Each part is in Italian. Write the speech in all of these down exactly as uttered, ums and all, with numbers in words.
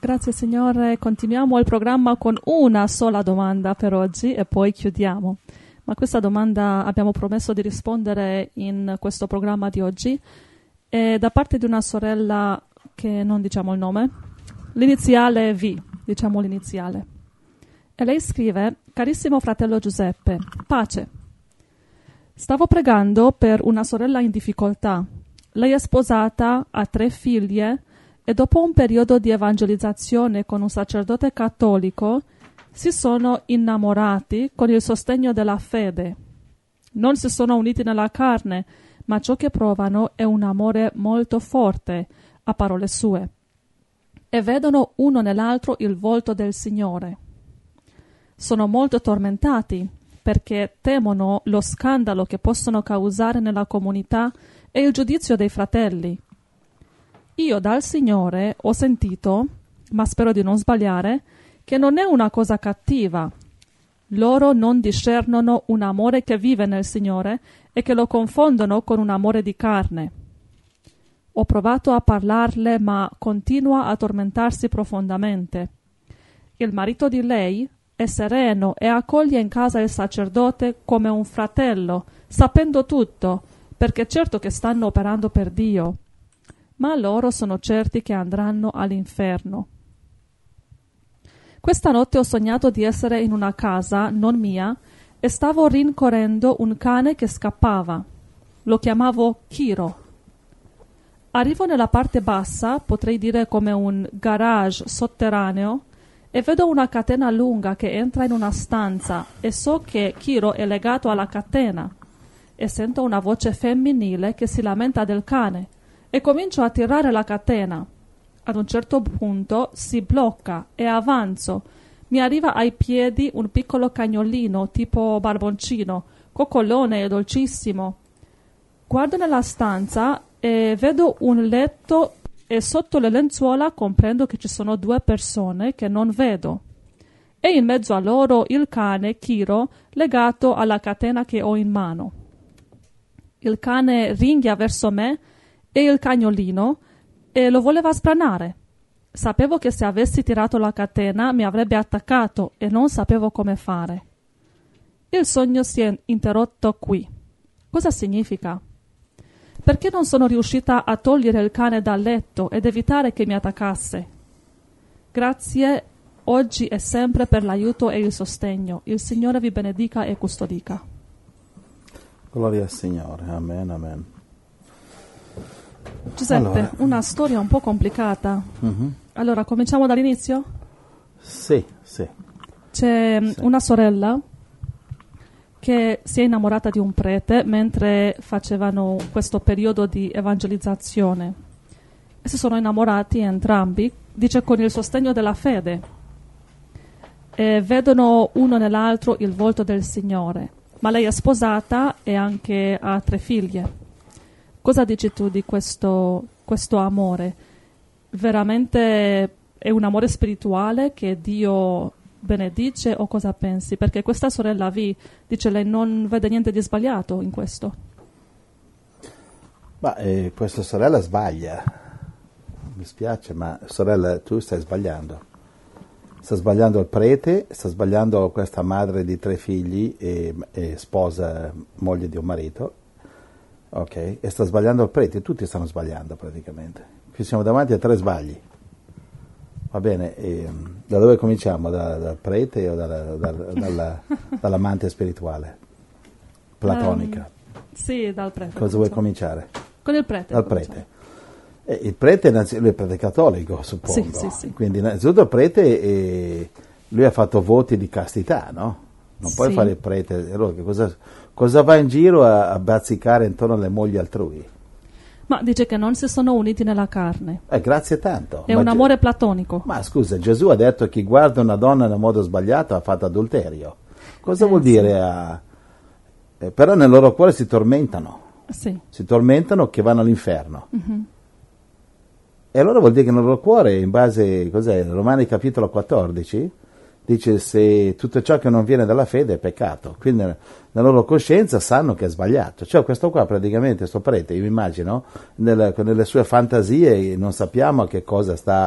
Grazie Signore, continuiamo il programma con una sola domanda per oggi e poi chiudiamo. Ma questa domanda abbiamo promesso di rispondere in questo programma di oggi. È da parte di una sorella che non diciamo il nome, l'iniziale V, diciamo l'iniziale. E lei scrive: carissimo fratello Giuseppe, pace. Stavo pregando per una sorella in difficoltà. Lei è sposata, ha tre figlie e dopo un periodo di evangelizzazione con un sacerdote cattolico si sono innamorati con il sostegno della fede. Non si sono uniti nella carne, ma ciò che provano è un amore molto forte, a parole sue, e vedono uno nell'altro il volto del Signore. Sono molto tormentati perché temono lo scandalo che possono causare nella comunità e il giudizio dei fratelli. Io dal Signore ho sentito, ma spero di non sbagliare, che non è una cosa cattiva. Loro non discernono un amore che vive nel Signore e che lo confondono con un amore di carne. Ho provato a parlarle, ma continua a tormentarsi profondamente. Il marito di lei è sereno e accoglie in casa il sacerdote come un fratello, sapendo tutto, perché certo che stanno operando per Dio. Ma loro sono certi che andranno all'inferno. Questa notte ho sognato di essere in una casa, non mia, e stavo rincorrendo un cane che scappava. Lo chiamavo Chiro. Arrivo nella parte bassa, potrei dire come un garage sotterraneo, e vedo una catena lunga che entra in una stanza e so che Chiro è legato alla catena. E sento una voce femminile che si lamenta del cane. E comincio a tirare la catena. Ad un certo punto si blocca e avanzo. Mi arriva ai piedi un piccolo cagnolino tipo barboncino, coccolone e dolcissimo. Guardo nella stanza e vedo un letto e sotto le lenzuola comprendo che ci sono due persone che non vedo. E in mezzo a loro il cane Chiro legato alla catena che ho in mano. Il cane ringhia verso me e il cagnolino e lo voleva spranare. Sapevo che se avessi tirato la catena mi avrebbe attaccato e non sapevo come fare. Il sogno si è interrotto qui. Cosa significa? Perché non sono riuscita a togliere il cane dal letto ed evitare che mi attaccasse? Grazie oggi e sempre per l'aiuto e il sostegno. Il Signore vi benedica e custodica. Gloria al Signore. Amen, amen. Giuseppe, allora. una storia un po' complicata. Mm-hmm. Allora, cominciamo dall'inizio? Sì, sì. C'è sì. una sorella che si è innamorata di un prete mentre facevano questo periodo di evangelizzazione. E si sono innamorati entrambi, dice con il sostegno della fede. E vedono uno nell'altro il volto del Signore. Ma lei è sposata e anche ha tre figlie. Cosa dici tu di questo, questo amore? Veramente è un amore spirituale che Dio benedice o cosa pensi? Perché questa sorella V dice lei non vede niente di sbagliato in questo. Ma eh, questa sorella sbaglia. Mi spiace, ma sorella, tu stai sbagliando. Sta sbagliando il prete, sta sbagliando questa madre di tre figli e, e sposa, moglie di un marito. Ok, e sta sbagliando il prete, tutti stanno sbagliando praticamente. Qui siamo davanti a tre sbagli. Va bene, e da dove cominciamo? Da, dal prete o dalla, dalla, dalla, dall'amante spirituale? Platonica? Um, sì, dal prete. Cosa vuoi cominciare? Con il prete. Dal prete. E il prete, lui è il prete cattolico, suppongo. Sì, sì, sì. Quindi innanzitutto il prete, eh, lui ha fatto voti di castità, no? Non puoi sì. fare il prete. Allora, cosa, cosa va in giro a, a bazzicare intorno alle mogli altrui? Ma dice che non si sono uniti nella carne. Eh, grazie tanto. È ma un Ge- amore platonico. Ma scusa, Gesù ha detto che chi guarda una donna in modo sbagliato ha fatto adulterio. Cosa eh, vuol sì. dire? A... Eh, però nel loro cuore si tormentano. Sì. Si tormentano che vanno all'inferno. Mm-hmm. E allora vuol dire che nel loro cuore, in base, cos'è? Romani capitolo quattordici, dice se tutto ciò che non viene dalla fede è peccato. Quindi nella loro coscienza sanno che è sbagliato. Cioè questo qua praticamente, sto prete, io mi immagino, nelle, nelle sue fantasie non sappiamo che cosa sta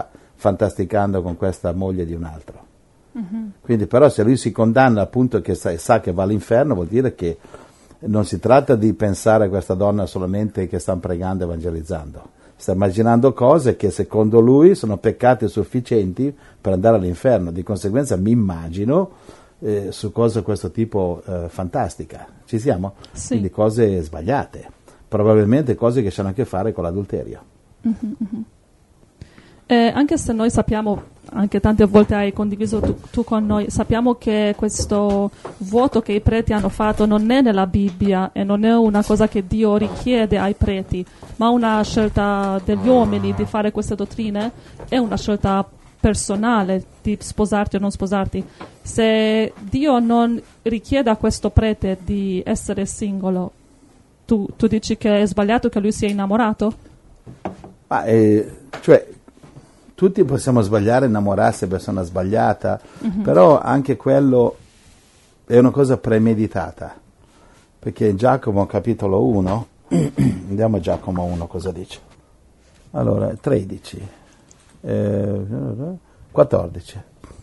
fantasticando con questa moglie di un altro. Mm-hmm. Quindi però se lui si condanna appunto che sa, sa che va all'inferno, vuol dire che non si tratta di pensare a questa donna solamente che stanno pregando e evangelizzando. Sta immaginando cose che secondo lui sono peccati sufficienti per andare all'inferno. Di conseguenza mi immagino eh, su cose di questo tipo eh, fantastica. Ci siamo? Sì. Quindi cose sbagliate. Probabilmente cose che hanno a che fare con l'adulterio. Mm-hmm, mm-hmm. Eh, anche se noi sappiamo, anche tante volte hai condiviso tu, tu con noi, sappiamo che questo voto che i preti hanno fatto non è nella Bibbia e non è una cosa che Dio richiede ai preti, ma una scelta degli uomini di fare queste dottrine, è una scelta personale di sposarti o non sposarti. Se Dio non richiede a questo prete di essere singolo, tu, tu dici che è sbagliato che lui sia innamorato? Ah, eh, cioè tutti possiamo sbagliare, innamorarsi di persona sbagliata, mm-hmm. però anche quello è una cosa premeditata, perché in Giacomo capitolo uno, andiamo a Giacomo uno, cosa dice? Allora, tredici, eh, quattordici.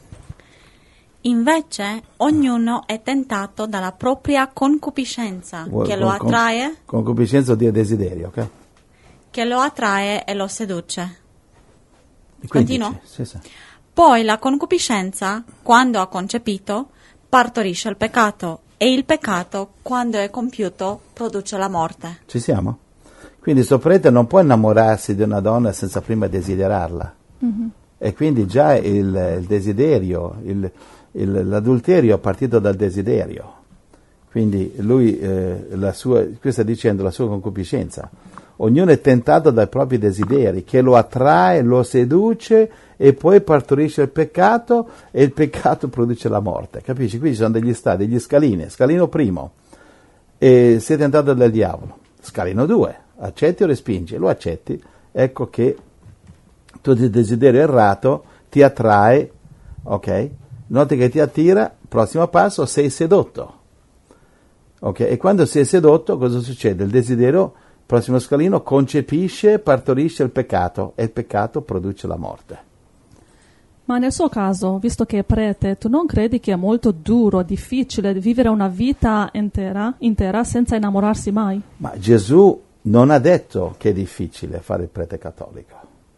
Invece ognuno è tentato dalla propria concupiscenza, Vuoi, che lo con, attrae, concupiscenza di desiderio, ok? Che lo attrae e lo seduce. quindici, Continuo? Sì, sì. Poi la concupiscenza, quando ha concepito, partorisce il peccato, e il peccato, quando è compiuto, produce la morte. Ci siamo? Quindi sto prete non può innamorarsi di una donna senza prima desiderarla. Mm-hmm. E quindi già il, il desiderio, il, il, l'adulterio è partito dal desiderio. Quindi lui, eh, la sua, qui sta dicendo la sua concupiscenza. Ognuno è tentato dai propri desideri, che lo attrae, lo seduce e poi partorisce il peccato e il peccato produce la morte. Capisci? Qui ci sono degli stadi, degli scalini. Scalino primo, e sei tentato dal diavolo. Scalino due, accetti o respingi? Lo accetti, ecco che tutto il desiderio errato ti attrae, ok? Noti che ti attira, prossimo passo, sei sedotto. Ok? E quando sei sedotto cosa succede? Il desiderio, prossimo scalino, concepisce, partorisce il peccato e il peccato produce la morte. Ma nel suo caso, visto che è prete, tu non credi che è molto duro, difficile vivere una vita intera, intera senza innamorarsi mai? Ma Gesù non ha detto che è difficile fare il prete cattolico.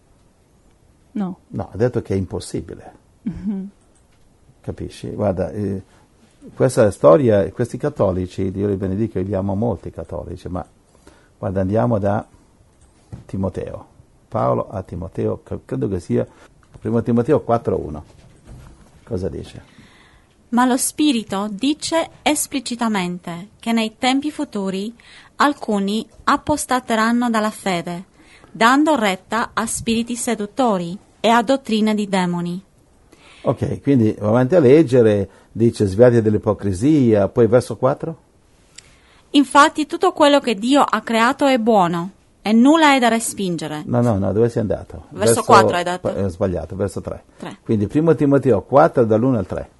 No. No, ha detto che è impossibile. Mm-hmm. Capisci? Guarda, eh, questa storia, questi cattolici, Dio li benedica, viviamo molti cattolici, ma guarda, andiamo da Timoteo. Paolo a Timoteo, credo che sia primo Timoteo quattro uno. Cosa dice? Ma lo Spirito dice esplicitamente che nei tempi futuri alcuni apostateranno dalla fede, dando retta a spiriti seduttori e a dottrine di demoni. Ok, quindi avanti a leggere, dice sviati dell'ipocrisia, poi verso quattro? Infatti tutto quello che Dio ha creato è buono e nulla è da respingere. No, no, no, dove sei andato? Verso, verso quattro hai detto? Ho sbagliato, verso tre. tre. Quindi primo Timoteo quattro dall'uno al tre.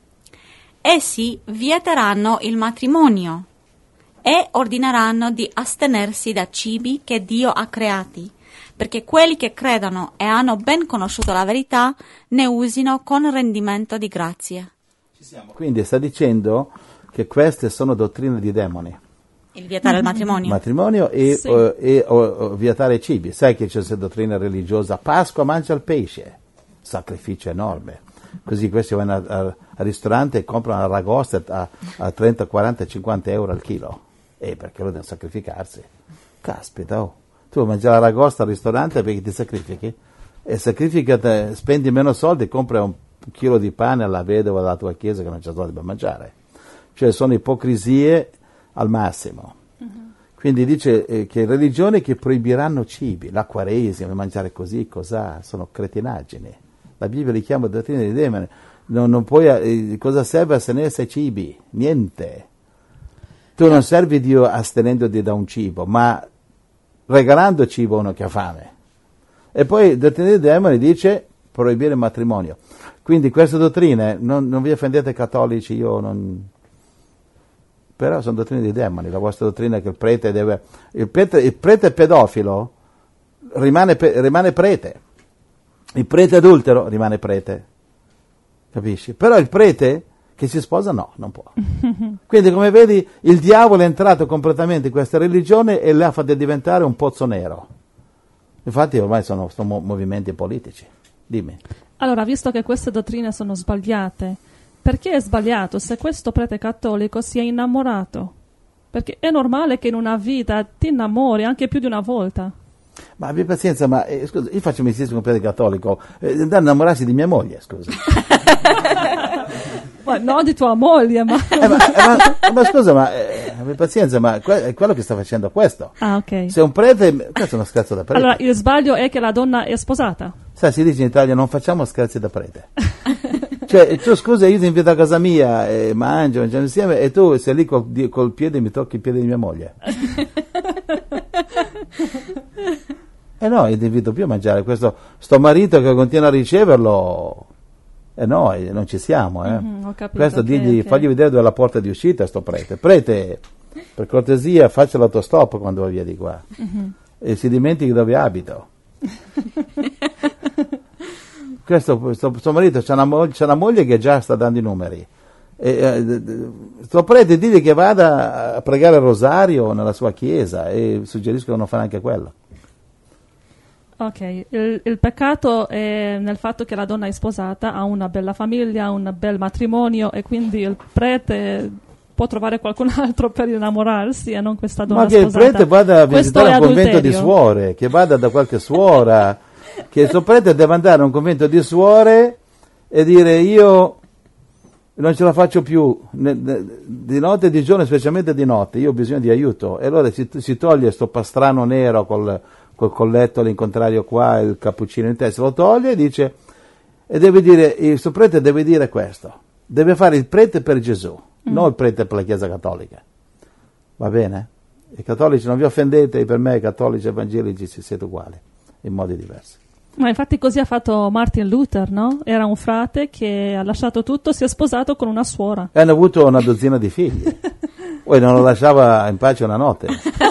Essi vieteranno il matrimonio e ordineranno di astenersi da cibi che Dio ha creati, perché quelli che credono e hanno ben conosciuto la verità ne usino con rendimento di grazie. Quindi sta dicendo che queste sono dottrine di demoni. Il vietare il matrimonio. Matrimonio e, sì. uh, e uh, vietare i cibi. Sai che c'è questa dottrina religiosa, Pasqua mangia il pesce, sacrificio enorme. Così questi vanno al, al, al ristorante e comprano aragoste a, a trenta, quaranta, cinquanta euro al chilo. E perché loro devono sacrificarsi. Caspita, oh. Tu mangi l'aragosta al ristorante perché ti sacrifichi? E sacrificati, spendi meno soldi, compri un chilo di pane alla vedova della tua chiesa che non c'è soldi per mangiare. Cioè sono ipocrisie al massimo. Uh-huh. Quindi dice eh, che religioni che proibiranno cibi, la quaresima, mangiare così, cos'ha, sono cretinaggini. La Bibbia li chiama dottrine di demoni. Non, non puoi, eh, cosa serve astenersi ai cibi? Niente. Tu non servi Dio astenendoti da un cibo, ma regalando cibo a uno che ha fame. E poi dottrina dei demoni dice proibire il matrimonio. Quindi queste dottrine, non, non vi offendete cattolici, io non... Però sono dottrine dei demoni. La vostra dottrina è che il prete deve... Il prete, il prete pedofilo rimane, rimane prete. Il prete adultero rimane prete, capisci? Però il prete che si sposa no, non può. Quindi come vedi il diavolo è entrato completamente in questa religione e l'ha fatta diventare un pozzo nero. Infatti ormai sono, sono movimenti politici. Dimmi. Allora, visto che queste dottrine sono sbagliate, perché è sbagliato se questo prete cattolico si è innamorato? Perché è normale che in una vita ti innamori anche più di una volta. Ma abbi pazienza, ma eh, scusa, io faccio mestiere come prete cattolico, eh, andare a innamorarsi di mia moglie, scusa. Ma no, di tua moglie, ma... eh, ma, eh, ma, ma scusa, ma eh, abbi pazienza, ma que- è quello che sta facendo questo. Ah, ok. Se un prete, questo è uno scherzo da prete. Allora, il sbaglio è che la donna è sposata. Sai, si dice in Italia non facciamo scherzi da prete. Cioè, tu scusa, io ti invito a casa mia e mangio, mangiamo insieme e tu sei lì col, col piede mi tocchi il piede di mia moglie. Eh no, io ti invito più a mangiare. Questo sto marito che continua a riceverlo, e eh no, eh, non ci siamo. Eh. Mm-hmm, ho capito, Questo okay, digli, okay. fagli vedere dove è la porta di uscita sto prete. Prete, per cortesia, faccia l'autostop quando va via di qua. Mm-hmm. E si dimentichi dove abito. Questo sto, sto marito c'ha una, mo- c'ha una moglie che già sta dando i numeri. E, eh, sto prete digli che vada a pregare il rosario nella sua chiesa e suggerisco che non fa neanche quello. Ok, il, il peccato è nel fatto che la donna è sposata, ha una bella famiglia, un bel matrimonio e quindi il prete può trovare qualcun altro per innamorarsi e non questa donna Ma che sposata. il prete vada a Questo visitare è un convento adulterio. di suore, che vada da qualche suora, che il suo prete deve andare a un convento di suore e dire io non ce la faccio più, ne, ne, di notte e di giorno, specialmente di notte, io ho bisogno di aiuto. E allora si, si toglie sto pastrano nero col, col colletto all'incontrario qua, il cappuccino in testa, lo toglie e dice, e deve dire, il suo prete deve dire questo, deve fare il prete per Gesù, mm. non il prete per la Chiesa Cattolica. Va bene? I cattolici non vi offendete, per me i cattolici e evangelici siete uguali, in modi diversi. Ma infatti così ha fatto Martin Luther, no? Era un frate che ha lasciato tutto, si è sposato con una suora. E hanno avuto una dozzina di figli. Poi non lo lasciava in pace una notte.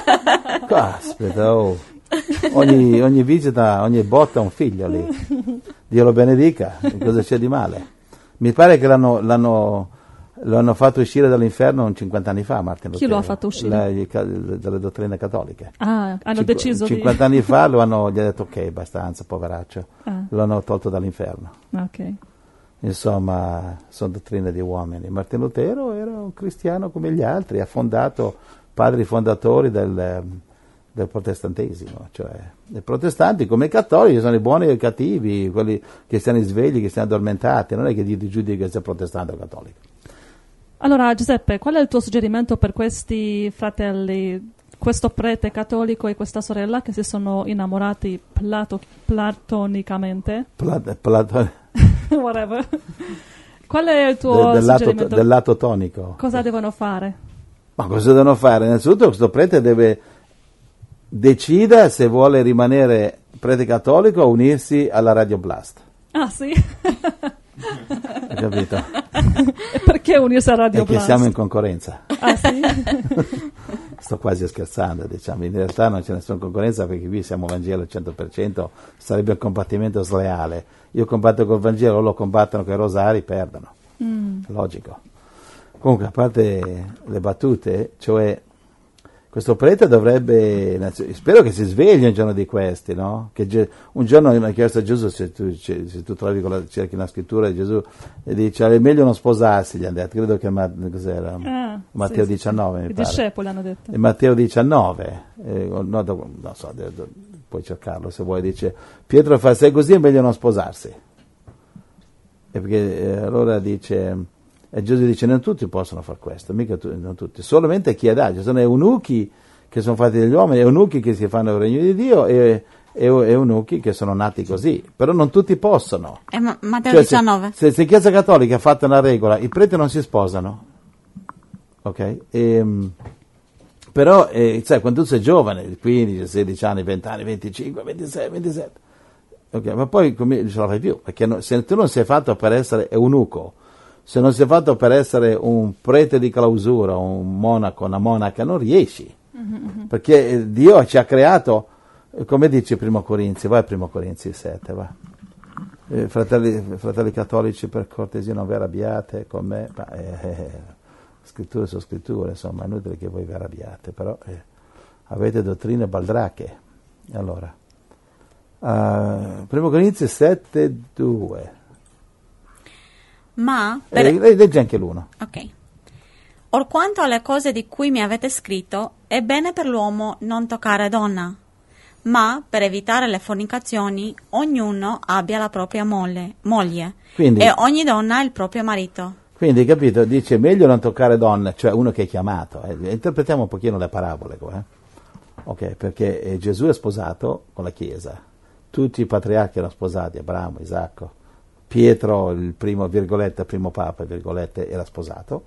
Caspita, oh. Ogni, ogni visita, ogni botta un figlio lì. Dio lo benedica, cosa c'è di male? Mi pare che l'hanno, l'hanno, l'hanno fatto uscire dall'inferno cinquanta anni fa, Martin Lutero. Chi lo ha fatto uscire? La, i, dalle dottrine cattoliche. Ah, hanno Cinqu- deciso cinquanta di... anni fa lo hanno, gli ha detto ok, abbastanza, poveraccio. Ah. Lo hanno tolto dall'inferno. Ok. Insomma, sono dottrine di uomini. Martin Lutero era un cristiano come gli altri, ha fondato, padri fondatori del, del protestantesimo, cioè i protestanti come i cattolici sono i buoni e i cattivi, quelli che stanno svegli, che stanno addormentati, non è che ti giudichi che sei protestante o cattolico. Allora Giuseppe, qual è il tuo suggerimento per questi fratelli, questo prete cattolico e questa sorella che si sono innamorati plato- platonicamente? Plat- Plato- Whatever. Qual è il tuo del, del, lato, suggerimento? del lato tonico. Cosa devono fare? Ma cosa devono fare? Innanzitutto questo prete deve decida se vuole rimanere prete cattolico o unirsi alla Radio Blast. Ah sì? Hai capito? E perché unirsi a Radio Perché Blast? siamo in concorrenza. Ah sì? Sto quasi scherzando, diciamo, in realtà non c'è nessuna concorrenza perché qui siamo Vangelo al cento per cento, sarebbe un combattimento sleale. Io combatto col Vangelo, loro combattono con i rosari, perdono. Mm. Logico. Comunque, a parte le battute, cioè questo prete dovrebbe, spero che si svegli un giorno di questi, no? Che Ge- un giorno mi ha chiesto a Gesù, se tu, se tu trovi con la, cerchi una scrittura di Gesù e dice è meglio non sposarsi, gli hanno detto, credo che ma, cos'era? Ah, Matteo sì, diciannove sì. mi I pare. discepoli hanno detto. E Matteo diciannove, eh, no, non so, de, de, puoi cercarlo se vuoi, dice Pietro fa se è così è meglio non sposarsi. E perché eh, allora dice... E Gesù dice non tutti possono fare questo, mica tu, non tutti, solamente chi è dato. Sono eunuchi che sono fatti dagli uomini, eunuchi che si fanno il regno di Dio e, e eunuchi che sono nati così, però non tutti possono. È Ma- Matteo Cioè, diciannove. Se, se, se Chiesa Cattolica ha fatto una regola, i preti non si sposano, ok? E, però, eh, sai, quando tu sei giovane, quindici, sedici anni, venti anni, venticinque, ventisei, ventisette, ok, ma poi come ce la fai più? Perché no, se tu non sei fatto per essere eunuco, se non sei fatto per essere un prete di clausura, un monaco, una monaca, non riesci. Mm-hmm. Perché Dio ci ha creato, come dice Primo Corinzi, vai a Primo Corinzi sette, va. Eh, fratelli, fratelli cattolici, per cortesia non vi arrabbiate con me, ma eh, eh, scritture sono scritture, insomma è inutile che voi vi arrabbiate, però eh, avete dottrine baldrache. Allora, uh, primo Corinzi sette due. Ma per... eh, leggi anche l'uno. Ok. Or quanto alle cose di cui mi avete scritto, è bene per l'uomo non toccare donna, ma per evitare le fornicazioni ognuno abbia la propria moglie, moglie Quindi, e ogni donna il proprio marito. Quindi, capito, dice meglio non toccare donne, cioè uno che è chiamato. Eh. Interpretiamo un pochino le parabole qua. Eh. Ok, perché eh, Gesù è sposato con la Chiesa. Tutti i patriarchi erano sposati, Abramo, Isacco, Pietro, il primo, virgolette, primo papa, virgolette, era sposato.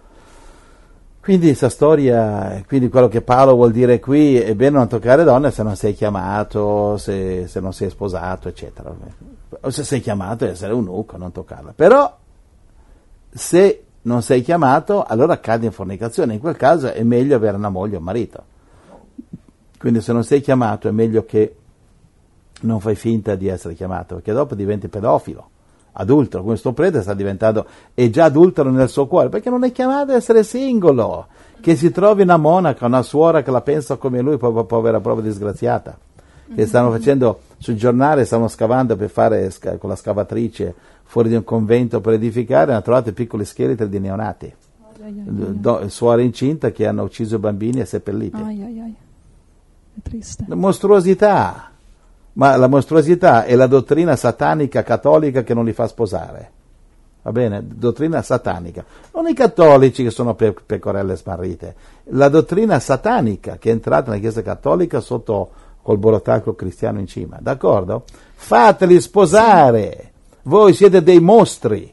Quindi questa storia, quindi quello che Paolo vuol dire qui è bene non toccare donne se non sei chiamato, se, se non sei sposato, eccetera. O se sei chiamato ad essere eunuco, non toccarla. Però se non sei chiamato, allora cadi in fornicazione. In quel caso è meglio avere una moglie o un marito. Quindi se non sei chiamato è meglio che non fai finta di essere chiamato, perché dopo diventi pedofilo, adultero. Questo prete sta diventando, è già adultero nel suo cuore, perché non è chiamato ad essere singolo. Che si trovi una monaca, una suora che la pensa come lui, po- povera, proprio disgraziata, che stanno facendo sul giornale, stanno scavando per fare sca- con la scavatrice fuori di un convento per edificare, hanno trovato piccoli scheletri di neonati, Do- suore incinta che hanno ucciso bambini e seppelliti. Ai, ai, ai. È triste. La mostruosità, ma la mostruosità è la dottrina satanica cattolica che non li fa sposare, va bene? Dottrina satanica, non i cattolici che sono pe- pecorelle smarrite, la dottrina satanica che è entrata nella Chiesa cattolica sotto col borotacco cristiano in cima, d'accordo? Fateli sposare, sì. Voi siete dei mostri,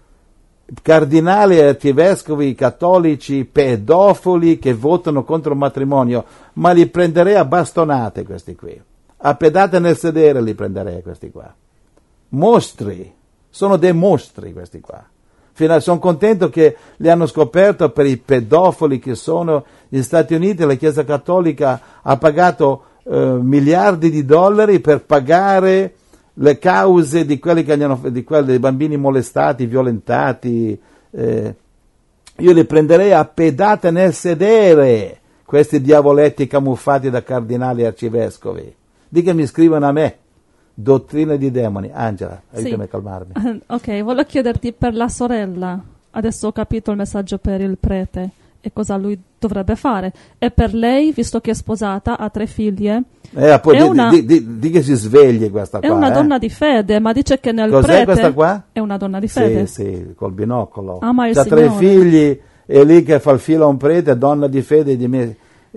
cardinali e arcivescovi cattolici pedofili che votano contro il matrimonio, ma li prenderei a bastonate questi qui, a pedate nel sedere li prenderei questi qua, mostri, sono dei mostri questi qua. Sono contento che li hanno scoperto per i pedofili che sono negli Stati Uniti. La Chiesa cattolica ha pagato eh, miliardi di dollari per pagare le cause di quelli che hanno, di quelli dei bambini molestati, violentati. Eh, io li prenderei a pedate nel sedere, questi diavoletti camuffati da cardinali e arcivescovi. Di che mi scrivono a me, dottrine di demoni. Angela, aiutami sì. a calmarmi. Ok, volevo chiederti per la sorella, adesso ho capito il messaggio per il prete e cosa lui dovrebbe fare, e per lei, visto che è sposata, ha tre figlie, eh, poi è di, una, di, di, di che si svegli questa qua. È una eh? donna di fede, ma dice che nel Cos'è prete questa qua? È una donna di fede. Sì, sì, col binocolo. Ama il ha tre Signore. figli, e lì che fa il filo a un prete, donna di fede di me.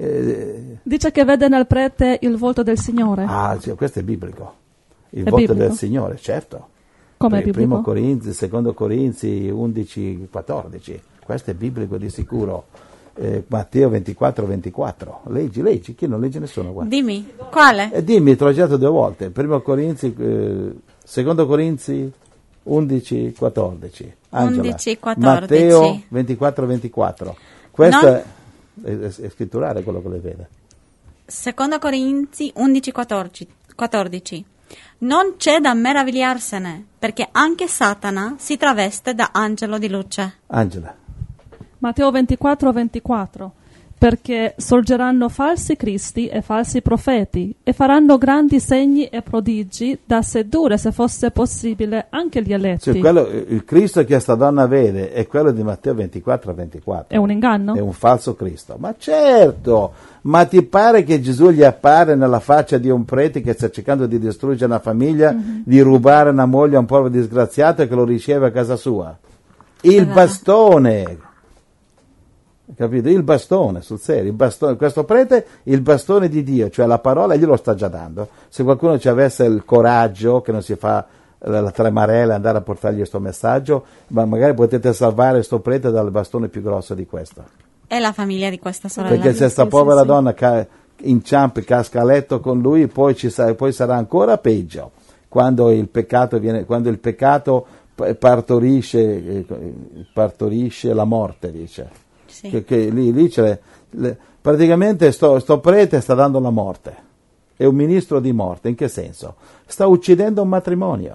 Eh, dice che vede nel prete il volto del Signore. Ah, sì, questo è biblico. Il è volto biblico? del Signore, certo. Come è Pr- biblico? Primo Corinzi, secondo Corinzi undici quattordici. Questo è biblico di sicuro. Eh, Matteo ventiquattro ventiquattro. Leggi, leggi, chi non legge nessuno qua. Dimmi, quale? Eh, dimmi, te l'ho già detto due volte. Primo Corinzi, eh, secondo Corinzi undici quattordici. Angela. undici quattordici. Matteo ventiquattro ventiquattro. Questo Non... è, è, è scritturale quello che le vede. Secondo Corinzi undici quattordici. Non c'è da meravigliarsene, perché anche Satana si traveste da angelo di luce. Angela. Matteo ventiquattro ventiquattro. Perché sorgeranno falsi cristi e falsi profeti e faranno grandi segni e prodigi da sedurre, se fosse possibile, anche gli eletti. Cioè, quello, il Cristo che sta donna vede è quello di Matteo ventiquattro ventiquattro. È un inganno? È un falso Cristo. Ma certo, ma ti pare che Gesù gli appare nella faccia di un prete che sta cercando di distruggere una famiglia, mm-hmm. di rubare una moglie a un povero disgraziato e che lo riceve a casa sua? Il allora. bastone, capito? Il bastone, sul serio, il bastone, questo prete, il bastone di Dio, cioè la parola glielo sta già dando. Se qualcuno ci avesse il coraggio, che non si fa la tremarella, andare a portargli questo messaggio, ma magari potete salvare questo prete dal bastone più grosso di questo. È la famiglia di questa sorella. Perché se sta sì, povera sì, donna ca- inciampa e casca a letto con lui, poi, ci sa- poi sarà ancora peggio quando il peccato viene, quando il peccato partorisce, eh, partorisce la morte, dice. Sì. Che, che lì, lì c'è le, le, praticamente sto, sto prete sta dando la morte, è un ministro di morte. In che senso? Sta uccidendo un matrimonio.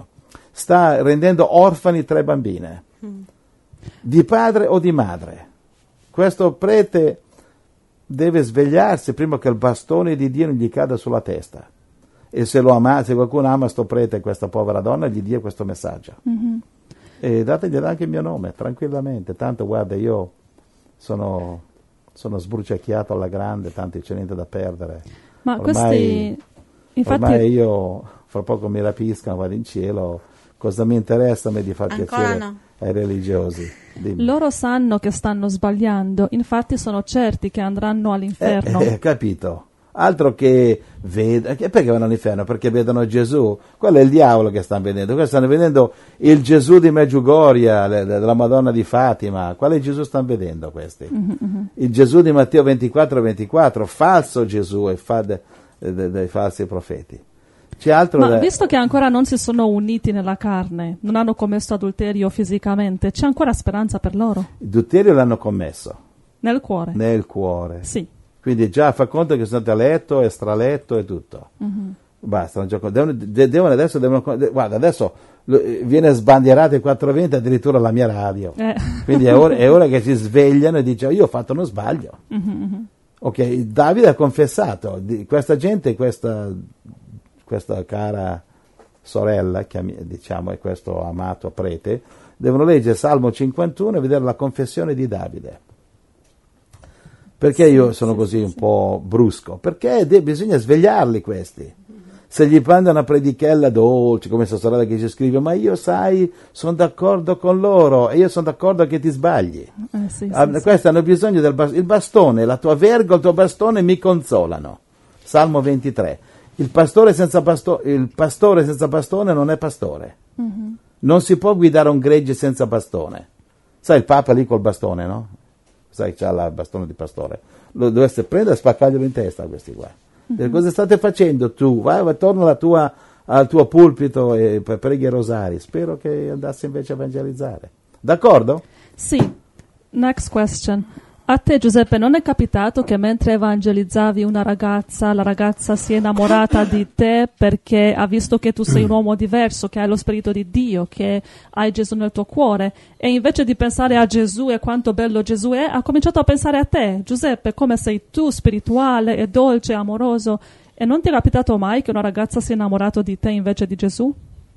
sta rendendo orfani tre bambine, mm. di padre o di madre. Questo prete deve svegliarsi prima che il bastone di Dio non gli cada sulla testa. E se lo ama, se qualcuno ama sto prete e questa povera donna, gli dia questo messaggio. Mm-hmm. E dategli anche il mio nome, tranquillamente. Tanto guarda, io sono, sono sbruciacchiato alla grande, tanto c'è niente da perdere. Ma ormai, questi, infatti, ormai io, fra poco mi rapiscano, vado in cielo. Cosa mi interessa a me di far Ancora piacere no. ai religiosi? Dimmi. Loro sanno che stanno sbagliando, infatti sono certi che andranno all'inferno. Eh, eh, capito? Altro che vedono, perché vanno all'inferno? Perché vedono Gesù. Quello è il diavolo che stanno vedendo. Quello stanno vedendo il Gesù di Medjugorje, della Madonna di Fatima. Quale Gesù stanno vedendo questi? Mm-hmm. Il Gesù di Matteo ventiquattro ventiquattro, falso Gesù e fa de, de, de, dei falsi profeti. C'è altro Ma da... visto che ancora non si sono uniti nella carne, non hanno commesso adulterio fisicamente, c'è ancora speranza per loro? L'adulterio l'hanno commesso. Nel cuore? Nel cuore. Sì. Quindi già fa conto che sono andati a letto, estraletto e tutto. Mm-hmm. Basta, non gioco. Devono, devono adesso, devono, guarda, adesso viene sbandierato il quattrocentoventi addirittura la mia radio. Eh. Quindi è ora, è ora che si svegliano e dicono, io ho fatto uno sbaglio. Mm-hmm. Ok, Davide ha confessato, questa gente, questa... questa cara sorella, diciamo, e questo amato prete, devono leggere Salmo cinquantuno e vedere la confessione di Davide. Perché sì, io sono sì, così sì, un sì. po' brusco? Perché de- bisogna svegliarli questi. Se gli prende una predichella dolce, come questa sorella che ci scrive, ma io sai, sono d'accordo con loro e io sono d'accordo che ti sbagli. Eh, sì, ah, sì, questi sì. hanno bisogno del bastone, il bastone, la tua verga, il tuo bastone mi consolano. Salmo ventitré. Il pastore senza bastone, il pastore senza bastone non è pastore. Mm-hmm. Non si può guidare un gregge senza bastone. Sai il Papa lì col bastone, no? Sai che c'ha il bastone di pastore. Lo dovreste prendere e spaccarglielo in testa a questi qua. Mm-hmm. Cosa state facendo tu? Vai, vai torna alla tua, al tuo pulpito e preghi i rosari. Spero che andasse invece a evangelizzare. D'accordo? Sì. Next question. A te, Giuseppe, non è capitato che mentre evangelizzavi una ragazza, la ragazza si è innamorata di te perché ha visto che tu sei un uomo diverso, che hai lo Spirito di Dio, che hai Gesù nel tuo cuore, e invece di pensare a Gesù e quanto bello Gesù è, ha cominciato a pensare a te, Giuseppe, come sei tu, spirituale e dolce, amoroso, e non ti è capitato mai che una ragazza si è innamorata di te invece di Gesù?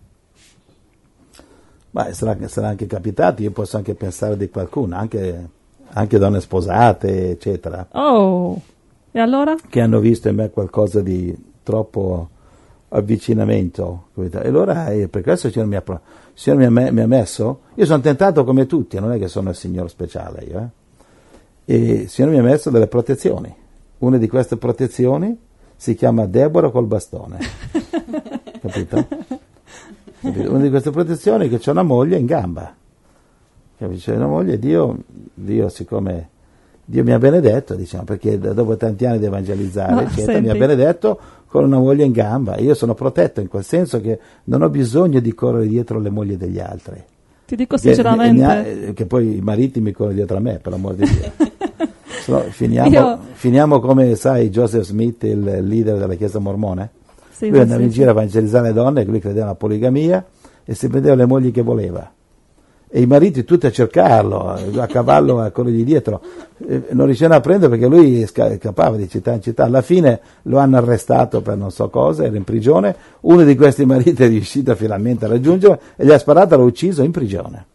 Beh, sarà, sarà anche capitato, io posso anche pensare di qualcuno, anche... anche donne sposate, eccetera. Oh, e allora? Che hanno visto in me qualcosa di troppo avvicinamento. E allora, eh, per questo il Signore mi ha, il Signore mi ha, mi ha messo, io sono tentato come tutti, non è che sono il Signore speciale io, eh? E il Signore mi ha messo delle protezioni. Una di queste protezioni si chiama Deborah col bastone. Capito? Una di queste protezioni è che c'è una moglie in gamba. C'è una moglie, Dio, Dio siccome Dio mi ha benedetto, diciamo, perché dopo tanti anni di evangelizzare, no, eccetera, mi ha benedetto con una moglie in gamba. Io sono protetto in quel senso che non ho bisogno di correre dietro le mogli degli altri. Ti dico sinceramente. Che, che poi i mariti mi corrono dietro a me, per l'amor di Dio. So, finiamo, Io... finiamo come, sai, Joseph Smith, il leader della Chiesa mormone. Sì, lui andava sì, in sì. giro a evangelizzare le donne, che lui credeva nella poligamia, e si prendeva le mogli che voleva. E i mariti tutti a cercarlo, a cavallo a corrergli dietro, eh, non riuscivano a prendere perché lui scappava di città in città. Alla fine lo hanno arrestato per non so cosa, era in prigione. Uno di questi mariti è riuscito finalmente a raggiungerlo e gli ha sparato e l'ha ucciso in prigione.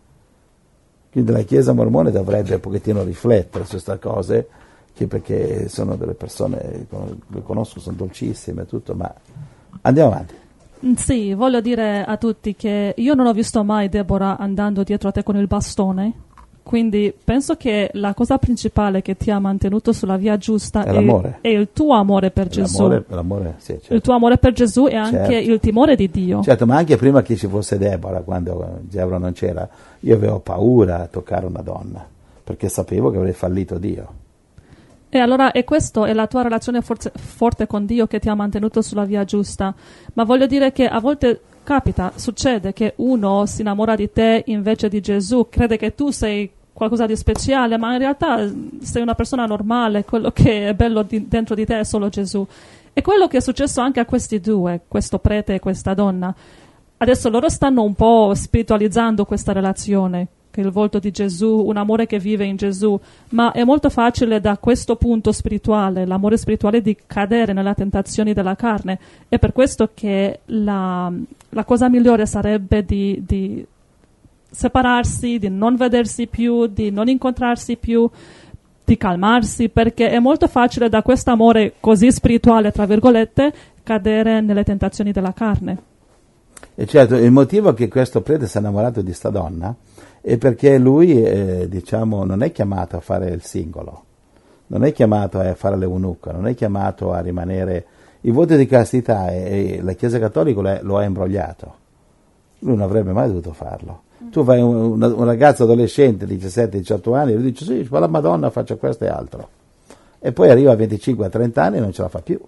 Quindi la Chiesa mormone dovrebbe un pochettino riflettere su queste cose, che perché sono delle persone, le conosco, sono dolcissime e tutto, ma andiamo avanti. Sì, voglio dire a tutti che io non ho visto mai Deborah andando dietro a te con il bastone, quindi penso che la cosa principale che ti ha mantenuto sulla via giusta è, l'amore. è, è il tuo amore per Gesù. L'amore, l'amore, sì, certo. Il tuo amore per Gesù e anche certo. il timore di Dio. Certo, ma anche prima che ci fosse Deborah, quando Deborah non c'era, io avevo paura a toccare una donna, perché sapevo che avrei fallito Dio. E allora è questo, è la tua relazione forse, forte con Dio che ti ha mantenuto sulla via giusta. Ma voglio dire che a volte capita, succede che uno si innamora di te invece di Gesù, crede che tu sei qualcosa di speciale, ma in realtà sei una persona normale, quello che è bello di, dentro di te è solo Gesù. E quello che è successo anche a questi due, questo prete e questa donna. adesso loro stanno un po' spiritualizzando questa relazione, che è il volto di Gesù, un amore che vive in Gesù, ma è molto facile da questo punto spirituale, l'amore spirituale, di cadere nelle tentazioni della carne. È per questo che la, la cosa migliore sarebbe di, di separarsi, di non vedersi più, di non incontrarsi più, di calmarsi, perché è molto facile da questo amore così spirituale, tra virgolette, cadere nelle tentazioni della carne. E certo, il motivo che questo prete si è innamorato di sta donna è perché lui, eh, diciamo, non è chiamato a fare il singolo, non è chiamato a fare l'eunuco, non è chiamato a rimanere... Il voto di castità e, e la Chiesa Cattolica lo ha imbrogliato. Lui non avrebbe mai dovuto farlo. Tu vai un, un, un ragazzo adolescente di diciassette diciotto anni e lui dice sì, ma la Madonna faccia questo e altro, e poi arriva a venticinque a trenta anni e non ce la fa più,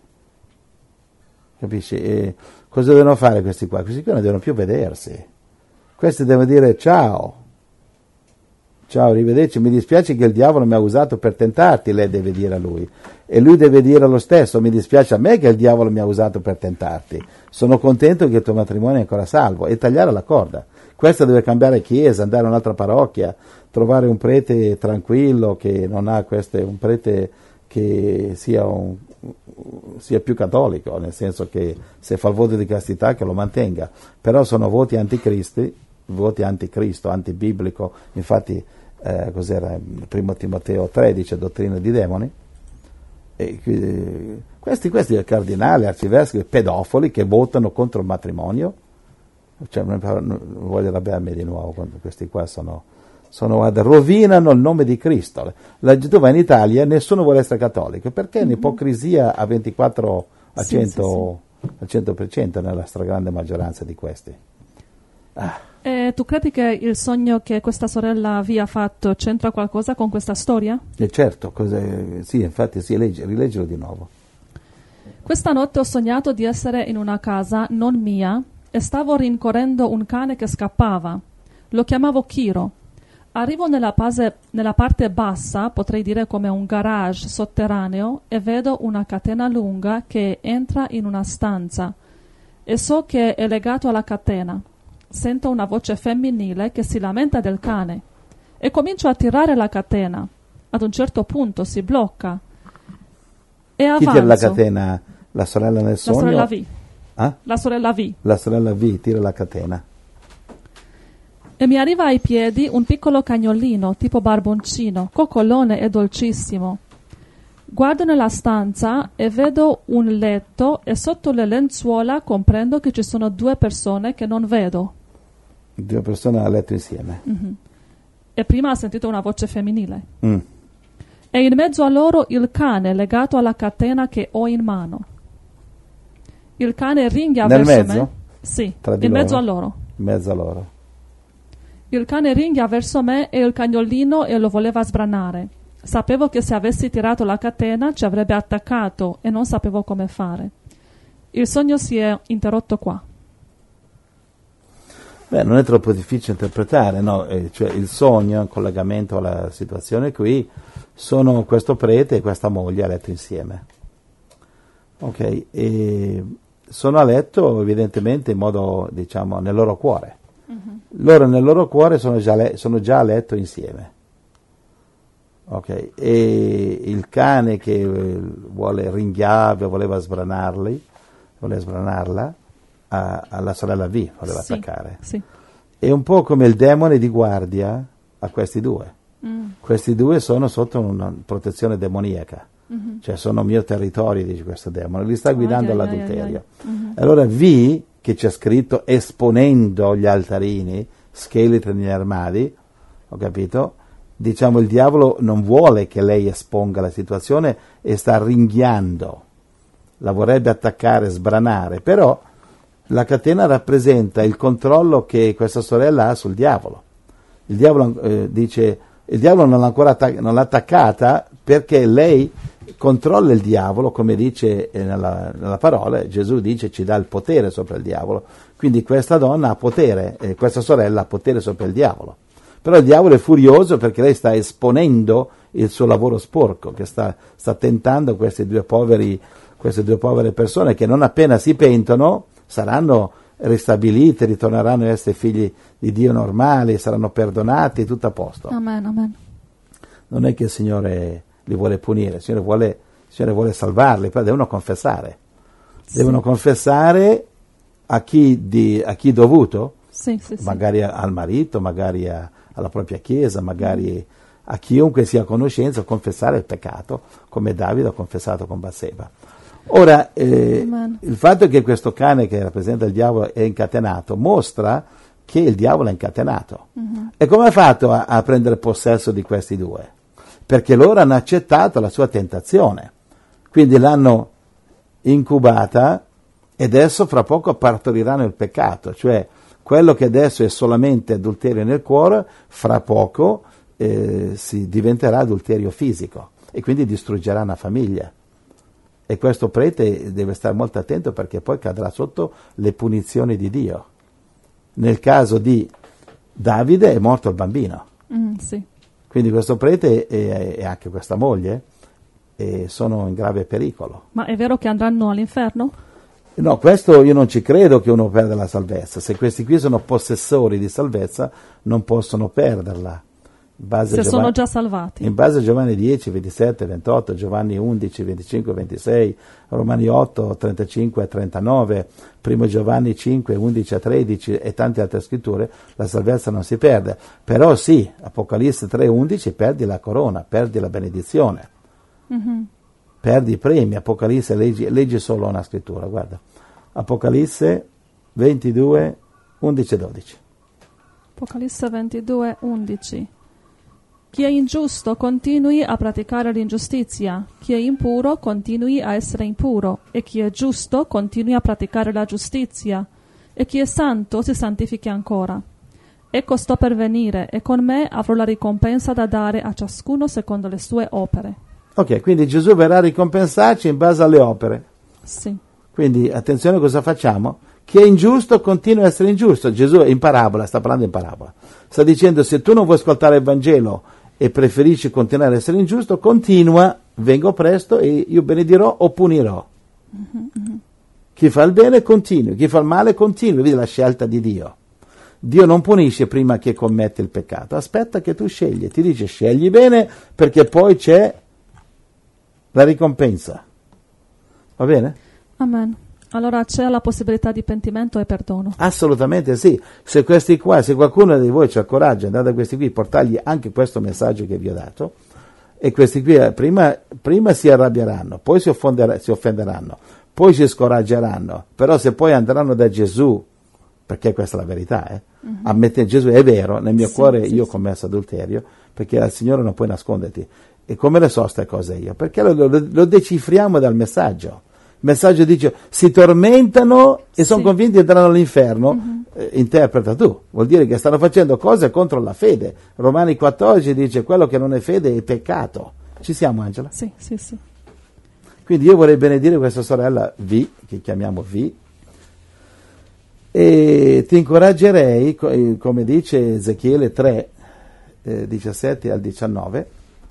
capisci? E cosa devono fare questi qua? Questi qua non devono più vedersi, questi devono dire ciao ciao, arrivederci, mi dispiace che il diavolo mi ha usato per tentarti, lei deve dire a lui, e lui deve dire lo stesso, mi dispiace a me che il diavolo mi ha usato per tentarti, sono contento che il tuo matrimonio è ancora salvo, e tagliare la corda. Questa deve cambiare chiesa, andare a un'altra parrocchia, trovare un prete tranquillo che non ha queste, un prete che sia, un, sia più cattolico, nel senso che se fa il voto di castità che lo mantenga, però sono voti anticristi, voti anticristo, antibiblico, infatti eh, cos'era primo Timoteo tredici, dottrina di demoni, e, eh, questi, questi cardinali, arcivescovi, pedofili che votano contro il matrimonio. Cioè, non, non voglio arrabbiarmi di nuovo, questi qua sono, sono guarda, rovinano il nome di Cristo. La, tu vai in Italia, nessuno vuole essere cattolico, perché mm-hmm. l'ipocrisia a ventiquattro a sì, cento, sì, sì. al cento per cento nella stragrande maggioranza di questi. Ah. E tu credi che il sogno che questa sorella vi ha fatto c'entra qualcosa con questa storia? E certo, cosa, sì, infatti sì, legge, rileggilo di nuovo. Questa notte ho sognato di essere in una casa non mia e stavo rincorrendo un cane che scappava. Lo chiamavo Chiro. Arrivo nella, base, nella parte bassa, potrei dire come un garage sotterraneo, e vedo una catena lunga che entra in una stanza. E so che è legato alla catena. Sento una voce femminile che si lamenta del cane. E comincio a tirare la catena. Ad un certo punto si blocca. E avanzo. Chi tira la catena? La sorella nel sogno? La sorella V. Ah? La sorella V. La sorella V tira la catena. E mi arriva ai piedi un piccolo cagnolino, tipo barboncino, coccolone e dolcissimo. Guardo nella stanza e vedo un letto e sotto le lenzuola comprendo che ci sono due persone che non vedo. Due persone a letto insieme. Mm-hmm. E prima ho sentito una voce femminile. Mm. E in mezzo a loro il cane legato alla catena che ho in mano. Il cane ringhia Nel verso mezzo? me. Sì, Tra di in loro? mezzo a loro. In mezzo a loro. Il cane ringhia verso me e il cagnolino e lo voleva sbranare. Sapevo che se avessi tirato la catena ci avrebbe attaccato e non sapevo come fare. Il sogno si è interrotto qua. Beh, non è troppo difficile interpretare, no? Eh, cioè il sogno, in collegamento alla situazione qui, sono questo prete e questa moglie a letto insieme. Ok, e sono a letto evidentemente in modo, diciamo, nel loro cuore. Uh-huh. Loro nel loro cuore sono già, le- sono già a letto insieme. Ok, e il cane che vuole ringhiare, voleva sbranarli, voleva sbranarla, a, alla sorella V, voleva sì, attaccare. Sì. È un po' come il demone di guardia a questi due. Mm. Questi due sono sotto una protezione demoniaca. Mm-hmm. Cioè sono mio territorio, dice questo demone, li sta guidando ai, all'adulterio. ai, ai, ai. Mm-hmm. Allora V, che c'è scritto esponendo gli altarini, scheletri negli armadi, ho capito? Diciamo il diavolo non vuole che lei esponga la situazione e sta ringhiando, la vorrebbe attaccare, sbranare, però la catena rappresenta il controllo che questa sorella ha sul diavolo. Il diavolo eh, dice, il diavolo non l'ha ancora attac- non l'ha attaccata perché lei controlla il diavolo, come dice eh, nella, nella parola, Gesù dice ci dà il potere sopra il diavolo, quindi questa donna ha potere, eh, questa sorella ha potere sopra il diavolo. Però il diavolo è furioso perché lei sta esponendo il suo lavoro sporco, che sta, sta tentando queste due poveri, queste due povere persone che non appena si pentono saranno ristabilite, ritorneranno a essere figli di Dio normali, saranno perdonati, tutto a posto. Amen, amen. Non è che il Signore li vuole punire, il Signore vuole, il Signore vuole salvarli, però devono confessare. Sì. Devono confessare a chi, di, a chi dovuto, Sì, sì, sì. magari al marito, magari a, alla propria chiesa, magari a chiunque sia a conoscenza, confessare il peccato, come Davide ha confessato con Batseba. Ora, eh, il fatto che questo cane che rappresenta il diavolo è incatenato mostra che il diavolo è incatenato. Uh-huh. E come ha fatto a, a prendere possesso di questi due? Perché loro hanno accettato la sua tentazione, quindi l'hanno incubata e adesso fra poco partoriranno il peccato, cioè quello che adesso è solamente adulterio nel cuore, fra poco eh, si diventerà adulterio fisico e quindi distruggerà una famiglia. E questo prete deve stare molto attento perché poi cadrà sotto le punizioni di Dio. Nel caso di Davide è morto il bambino. Mm, sì. Quindi questo prete e, e anche questa moglie e sono in grave pericolo. Ma è vero che andranno all'inferno? No, questo io non ci credo che uno perda la salvezza. Se questi qui sono possessori di salvezza non possono perderla. In base Se Giovanni, sono già salvati. In base a Giovanni dieci, ventisette, ventotto, Giovanni undici, venticinque, ventisei, Romani otto, trentacinque e trentanove, primo Giovanni cinque, undici a tredici e tante altre scritture, la salvezza non si perde. Però sì, Apocalisse tre, undici, perdi la corona, perdi la benedizione. Mm-hmm. Perdi i premi. Apocalisse, leggi, leggi solo una scrittura, guarda. Apocalisse ventidue, undici e dodici. Apocalisse ventidue, undici. Chi è ingiusto continui a praticare l'ingiustizia, chi è impuro continui a essere impuro, e chi è giusto continui a praticare la giustizia, e chi è santo si santifichi ancora. Ecco sto per venire, e con me avrò la ricompensa da dare a ciascuno secondo le sue opere. Ok, quindi Gesù verrà a ricompensarci in base alle opere. Sì. Quindi attenzione, cosa facciamo? Chi è ingiusto continua a essere ingiusto. Gesù in parabola, sta parlando in parabola, sta dicendo: se tu non vuoi ascoltare il Vangelo e preferisci continuare a essere ingiusto, continua, vengo presto e io benedirò o punirò. Mm-hmm. Chi fa il bene continui, chi fa il male continui. Vedi la scelta di Dio. Dio non punisce prima che commette il peccato, aspetta che tu scegli, ti dice scegli bene perché poi c'è la ricompensa. Va bene? Amen. Allora c'è la possibilità di pentimento e perdono. Assolutamente sì. Se questi qua, se qualcuno di voi c'ha coraggio, andate a questi qui, portargli anche questo messaggio che vi ho dato, e questi qui prima, prima si arrabbieranno, poi si, si offenderanno, poi si scoraggeranno, però se poi andranno da Gesù, perché questa è la verità, eh? Uh-huh. Ammette Gesù, è vero, nel mio sì, cuore sì, io ho commesso adulterio, perché al Signore non puoi nasconderti. E come le so queste cose io? Perché lo, lo, lo decifriamo dal messaggio. Il messaggio dice si tormentano e sono sì. convinti che andranno all'inferno. Uh-huh. eh, interpreta tu, vuol dire che stanno facendo cose contro la fede. Romani quattordici dice quello che non è fede è peccato. Ci siamo, Angela? Sì, sì, sì. Quindi io vorrei benedire questa sorella V, che chiamiamo V, e ti incoraggerei, come dice Ezechiele tre, eh, diciassette al diciannove,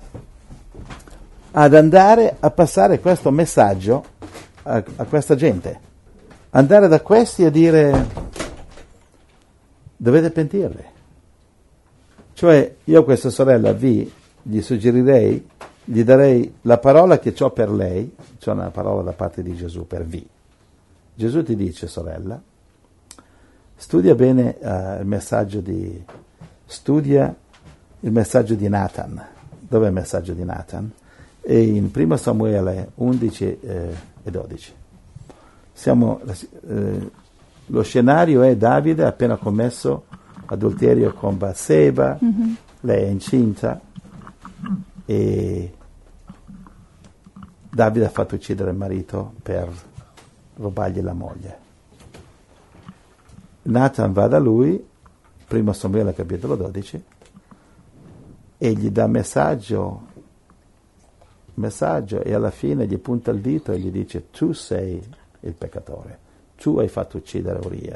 ad andare a passare questo messaggio a, a questa gente, andare da questi a dire dovete pentirvi. Cioè io a questa sorella V gli suggerirei, gli darei la parola che ho per lei, c'è una parola da parte di Gesù per V. Gesù ti dice, sorella, studia bene uh, il messaggio di studia il messaggio di Nathan. Dov'è il messaggio di Nathan? È in primo Samuele undici eh, e dodici. Siamo, eh, lo scenario è Davide ha appena commesso adulterio con Batseba, mm-hmm. lei è incinta e Davide ha fatto uccidere il marito per rubargli la moglie. Nathan va da lui, primo Samuele capitolo dodici, e gli dà messaggio messaggio e alla fine gli punta il dito e gli dice tu sei il peccatore, tu hai fatto uccidere Uria.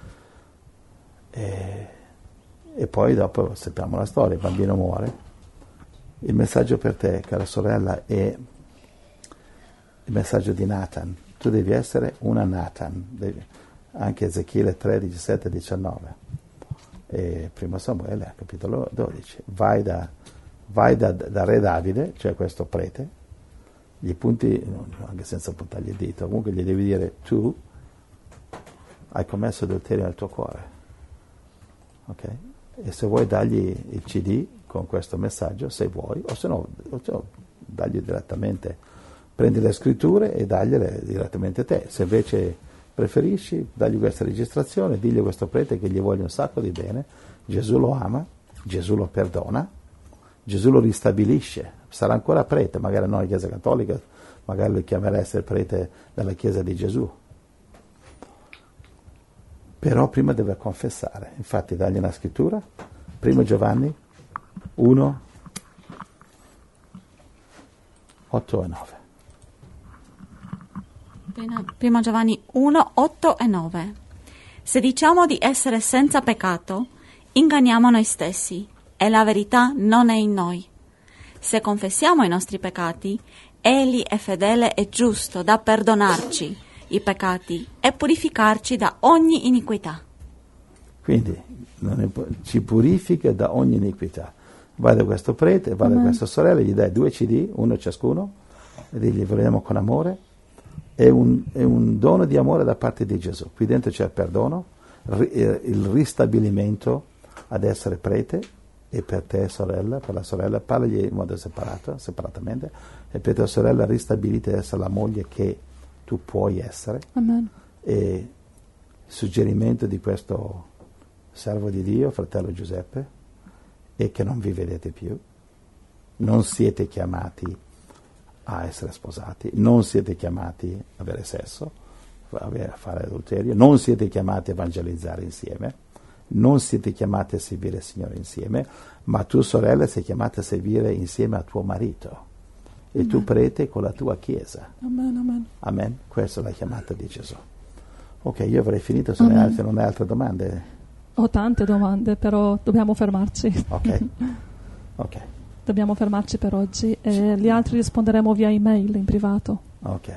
E, e poi dopo sappiamo la storia, il bambino muore. Il messaggio per te, cara sorella, è il messaggio di Nathan. Tu devi essere una Nathan, devi, anche Ezechiele tre, diciassette e diciannove, e primo Samuele, capitolo dodici. Vai da, vai da, da re Davide, cioè questo prete, gli punti, anche senza puntargli il dito, comunque gli devi dire: tu hai commesso adulterio nel tuo cuore, ok? E se vuoi dargli il C D con questo messaggio, se vuoi, o se no, o se no dagli direttamente, prendi le scritture e dagliele direttamente a te. Se invece preferisci, dagli questa registrazione, digli a questo prete che gli voglio un sacco di bene, Gesù lo ama, Gesù lo perdona, Gesù lo ristabilisce. Sarà ancora prete, magari non in Chiesa Cattolica, magari lo chiamerà essere prete della Chiesa di Gesù. Però prima deve confessare. Infatti dagli una scrittura, primo Giovanni uno, otto e nove. Primo Giovanni uno, otto e nove. Se diciamo di essere senza peccato, inganniamo noi stessi e la verità non è in noi. Se confessiamo i nostri peccati, Egli è fedele e giusto da perdonarci i peccati e purificarci da ogni iniquità. Quindi non è, ci purifica da ogni iniquità. Vai da questo prete, vai da questa sorella, gli dai due C D, uno ciascuno, e digli: vogliamo con amore. È un, è un dono di amore da parte di Gesù. Qui dentro c'è il perdono, il ristabilimento ad essere prete, e per te sorella, per la sorella, parlagli in modo separato, separatamente, e per tua sorella ristabilite ad essere la moglie che tu puoi essere. Amen. E suggerimento di questo servo di Dio, fratello Giuseppe, è che non vi vedete più, non siete chiamati a essere sposati, non siete chiamati a avere sesso, a fare adulterio, non siete chiamati a evangelizzare insieme, non siete chiamati a servire il Signore insieme, ma tu sorella sei chiamata a servire insieme a tuo marito, e amen. Tu prete con la tua chiesa. Amen, amen. Amen. Questa è la chiamata di Gesù. Ok, io avrei finito, se non hai altre, non hai altre domande. Ho tante domande, però dobbiamo fermarci. Ok, ok. Dobbiamo fermarci per oggi e gli altri risponderemo via email in privato. Ok.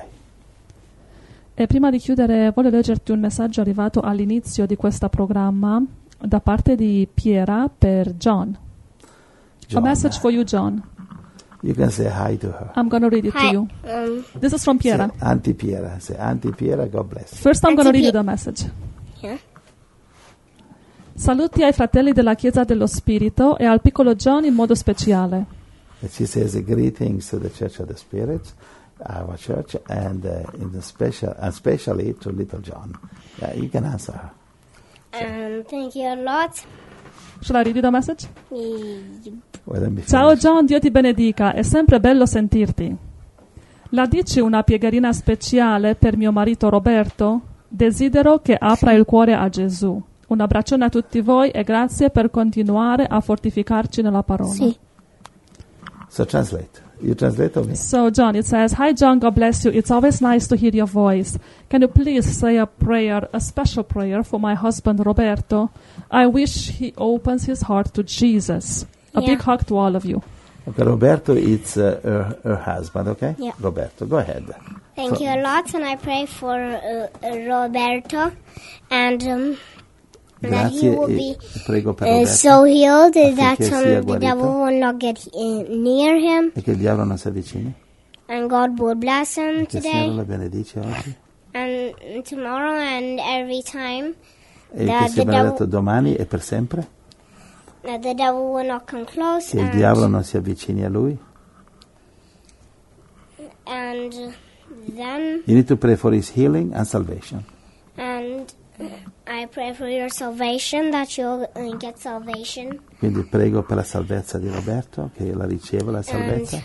E prima di chiudere voglio leggerti un messaggio arrivato all'inizio di questo programma da parte di Piera per John. John. A message for you, John. You can say hi to her. I'm going to read it Hi. to you. Um, This is from Piera. Say, Auntie Piera. Say, Auntie Piera, God bless you. First I'm going to Auntie read you Pie- the message. yeah. Saluti ai fratelli della Chiesa dello Spirito e al piccolo John in modo speciale. And she says greetings to the Church of the Spirit, our church, and uh, in the special, especially to little John. Yeah, you can answer her. Um, thank you a lot. Shall I read you the message? Mm, Well, let me Ciao finish. John, Dio ti benedica, è sempre bello sentirti. La dici una pregherina speciale per mio marito Roberto? Desidero che apra il cuore a Gesù. Un abbraccione a tutti voi e grazie per continuare a fortificarci nella parola. Sì. So translate. You translate or me? So John, it says, Hi John, God bless you. It's always nice to hear your voice. Can you please say a prayer, a special prayer for my husband Roberto? I wish he opens his heart to Jesus. A Yeah. big hug to all of you. Okay, Roberto, it's uh, her, her husband, okay? Yeah. Roberto, go ahead. Thank So- you a lot, and I pray for uh, uh, Roberto, and um, that he Grazie will e be prego per uh, Roberto so healed that affinché sia um, the guarito devil will not get in, near him, e che il diavolo non si avvicini. and God will bless him Che il Signore today la benedice oggi and tomorrow and every time. e That che sia the benedetto devil- domani e per sempre. That the devil will not come close, Che il and, diavolo non si avvicini a lui. and then You need to pray for his healing and salvation. and I pray for your salvation, that you'll uh, get salvation. Quindi prego per la salvezza di Roberto, che la riceva la salvezza.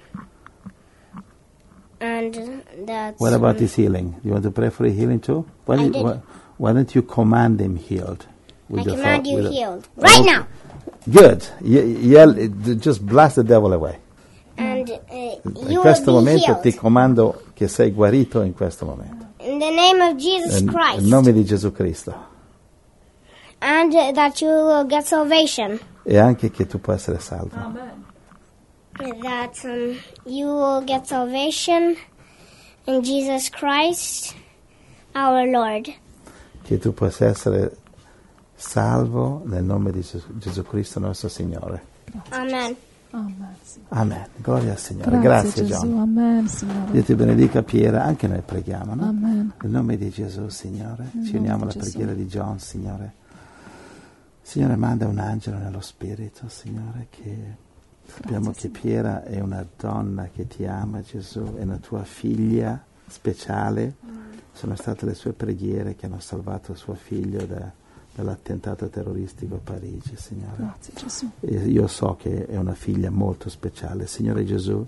And that What about um, his healing? You want to pray for his healing too? Why, I don't- did. why, why don't you command him healed? I With your command thought- you with a- healed right Okay. now. Good. Ye- Yell, just blast the devil away. And uh, In you questo will be momento healed. ti comando che sei guarito in questo momento. In the name of Jesus In Christ. in nome di Gesù Cristo. And uh, that you will get salvation. E anche che tu puoi essere salvo. That um, you will get salvation in Jesus Christ, our Lord. che tu possa essere salvo nel nome di Gesù, Gesù Cristo nostro Signore. Amen. Amen, Signore. Amen. Gloria al Signore. Grazie, Grazie Gesù. John. Amen, Signore. Dio ti benedica Piera, anche noi preghiamo, no? Amen. Nel nome di Gesù, Signore, Nel ci nome uniamo alla di Gesù. preghiera di John, Signore. Signore, manda un angelo nello spirito, Signore, che sappiamo che Piera è una donna che ti ama, Gesù, è una tua figlia speciale. Sono state le sue preghiere che hanno salvato suo figlio da, dall'attentato terroristico a Parigi, Signore. Grazie, Gesù. E io so che è una figlia molto speciale. Signore Gesù,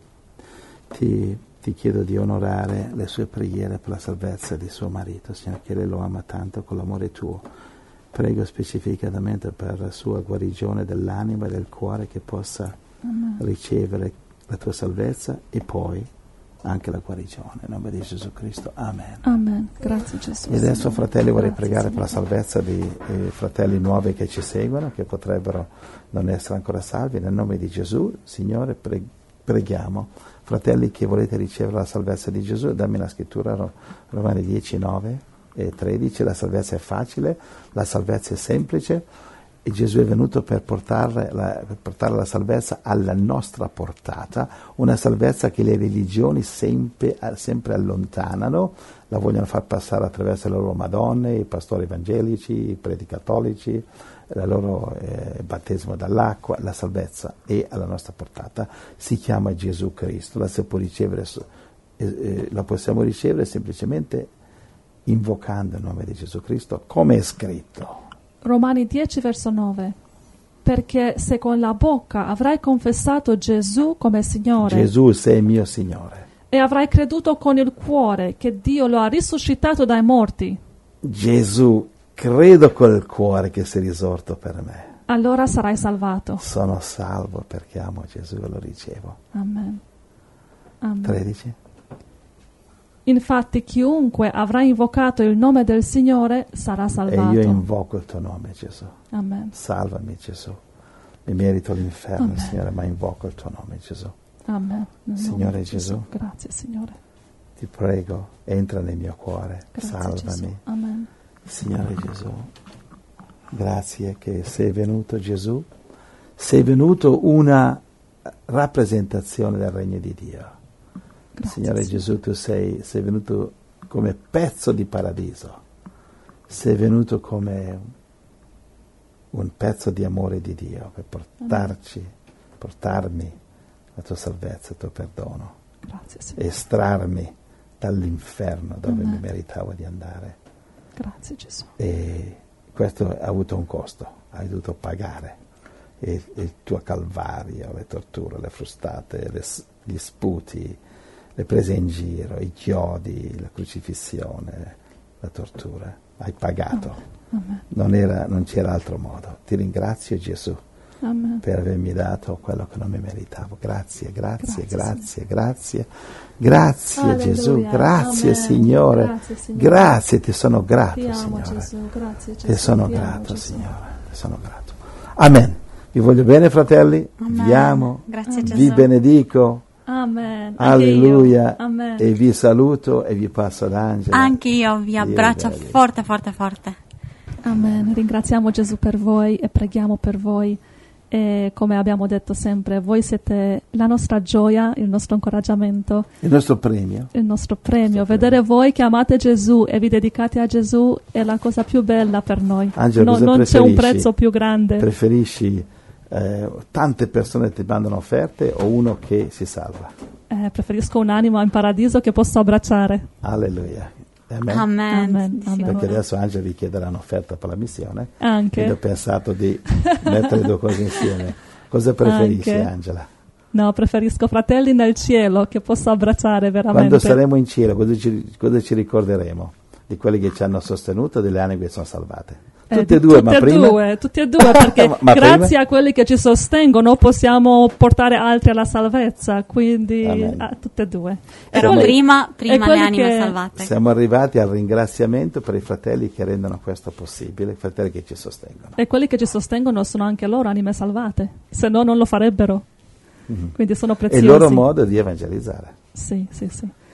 ti, ti chiedo di onorare le sue preghiere per la salvezza di suo marito, Signore, che lei lo ama tanto con l'amore tuo. Prego specificatamente per la sua guarigione dell'anima e del cuore, che possa Amen. ricevere la tua salvezza e poi anche la guarigione. In nome di Gesù Cristo. Amen. Amen. Grazie, Gesù. E adesso, Signore. fratelli, vorrei Grazie, pregare per la Signore. salvezza di eh, fratelli nuovi che ci seguono, che potrebbero non essere ancora salvi. Nel nome di Gesù, Signore, pre- preghiamo. Fratelli che volete ricevere la salvezza di Gesù, dammi la scrittura, Ro- Romani dieci, nove e tredici. La salvezza è facile, la salvezza è semplice, e Gesù è venuto per portare la, per portare la salvezza alla nostra portata, una salvezza che le religioni sempre, sempre allontanano, la vogliono far passare attraverso le loro madonne, i pastori evangelici, i preti cattolici, la loro eh, battesimo dall'acqua. La salvezza è alla nostra portata, si chiama Gesù Cristo, la, si può ricevere, eh, eh, la possiamo ricevere semplicemente invocando il nome di Gesù Cristo, come è scritto. Romani dieci, verso nove. Perché se con la bocca avrai confessato Gesù come Signore Gesù, sei mio Signore. e avrai creduto con il cuore che Dio lo ha risuscitato dai morti, Gesù, credo col cuore che sei risorto per me. allora sarai salvato. Sono salvo perché amo Gesù e lo ricevo. Amen. Amen. tredici. Infatti chiunque avrà invocato il nome del Signore sarà E salvato. io invoco il tuo nome, Gesù. Amen. Salvami, Gesù. Mi merito l'inferno, Amen. Signore, ma invoco il tuo nome, Gesù. Amen. Nel Signore nome di Gesù. Grazie, Signore. Ti prego, entra nel mio cuore, Grazie, salvami. Gesù. Amen. Signore Gesù, grazie che sei venuto, Gesù. Sei venuto una rappresentazione del regno di Dio. Grazie, Signore Gesù, tu sei, sei venuto come pezzo di paradiso, sei venuto come un pezzo di amore di Dio per portarci, portarmi la tua salvezza, il tuo perdono, Grazie, Signore. estrarmi dall'inferno dove Amen. mi meritavo di andare. Grazie, Gesù. E questo ha avuto un costo, hai dovuto pagare e, e il tuo calvario, le torture, le frustate, le, gli sputi, le prese in giro, i chiodi, la crocifissione, la tortura. Hai pagato. Amen. Non, era, non c'era altro modo. Ti ringrazio, Gesù, Amen. per avermi dato quello che non mi meritavo. Grazie, grazie, Grazie, grazie, grazie. Grazie, Alleluia. Gesù, grazie, Amen. Signore. Grazie, Signore. Grazie, ti sono grato, Ti amo, Signore. Gesù. Grazie, Gesù. Ti sono Ti amo, grato, Gesù. Signore. Ti sono grato. Amen. Vi voglio bene, fratelli. Amen. Vi amo. Grazie, Gesù. Vi benedico. Amen. Anche Alleluia. io. Amen. E vi saluto e vi passo ad Angela. Anche io vi Dio abbraccio benedica. forte, forte, forte. Amen. Ringraziamo Gesù per voi e preghiamo per voi. E come abbiamo detto sempre, voi siete la nostra gioia, il nostro incoraggiamento, Il nostro premio. il nostro premio. nostro Vedere voi che amate Gesù e vi dedicate a Gesù è la cosa più bella per noi. Angela, No- cosa non c'è un preferisci? prezzo più grande. Preferisci eh, tante persone che ti mandano offerte o uno che si salva? Eh, preferisco un'anima in paradiso che posso abbracciare. Alleluia. Amen. Amen. Amen, Di amen. sicuro. Perché adesso Angela vi chiederà un'offerta per la missione. Anche. Quindi ho pensato di mettere le due cose insieme. Cosa preferisci, Anche. Angela? No, preferisco fratelli nel cielo che posso abbracciare veramente. Quando saremo in cielo, cosa ci, cosa ci ricorderemo? Di quelli che ci hanno sostenuto, delle anime che sono salvate. Eh, Tutte e di- due, tutte ma e prima... due, tutti e due, perché Ma- ma grazie prima? a quelli che ci sostengono possiamo portare altri alla salvezza, quindi Amen. a tutte e due. Però quelli- prima, e prima le quelli anime che- salvate. Siamo arrivati al ringraziamento per i fratelli che rendono questo possibile, i fratelli che ci sostengono. E quelli che ci sostengono sono anche loro anime salvate, se no non lo farebbero. Mhm. Quindi sono È preziosi. il loro modo di evangelizzare. Sì, sì, sì.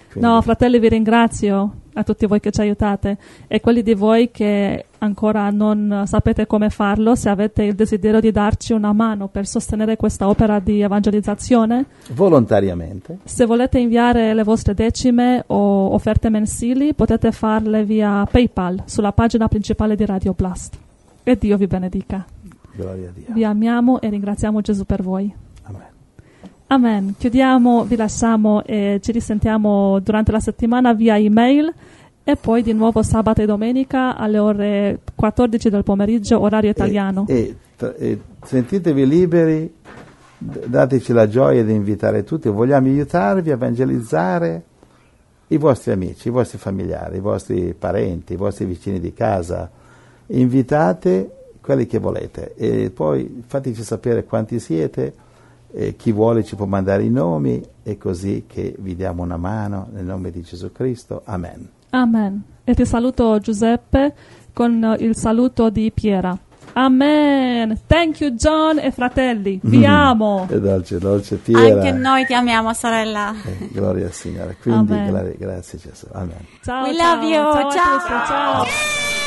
Quindi- No, fratelli, vi ringrazio a tutti voi che ci aiutate e quelli di voi che ancora non sapete come farlo, se avete il desiderio di darci una mano per sostenere questa opera di evangelizzazione, Volontariamente. se volete inviare le vostre decime o offerte mensili, potete farle via PayPal sulla pagina principale di Radio Blast. E Dio vi benedica. Gloria a Dio. Vi amiamo e ringraziamo Gesù per voi. Amen. Amen. Chiudiamo, vi lasciamo e ci risentiamo durante la settimana via email e poi di nuovo sabato e domenica alle ore quattordici del pomeriggio, orario italiano. E, e, tra- e sentitevi liberi, d- dateci la gioia di invitare tutti. Vogliamo aiutarvi a evangelizzare i vostri amici, i vostri familiari, i vostri parenti, i vostri vicini di casa. Invitate quelli che volete e poi fateci sapere quanti siete. E chi vuole ci può mandare i nomi e così che vi diamo una mano nel nome di Gesù Cristo. Amen. Amen. E ti saluto Giuseppe con il saluto di Piera. Amen. Thank you John e fratelli. Vi amo. E dolce, dolce Piera. Anche noi ti amiamo, sorella. Eh, gloria al Signore. Quindi Amen. gra- grazie Gesù. Amen. Ciao, We ciao. love you. Ciao a Ciao. tutti. Ciao.